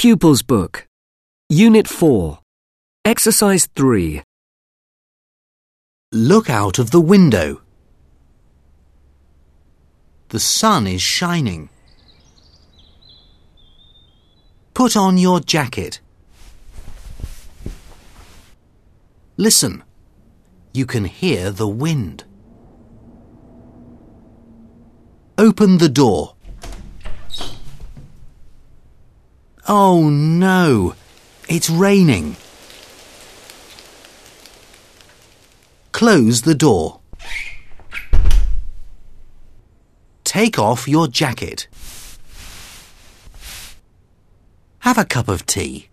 Pupils Book, Unit 4, Exercise 3. Look out of the window. The sun is shining. Put on your jacket. Listen. You can hear the wind. Open the door. Oh no! It's raining. Close the door. Take off your jacket. Have a cup of tea.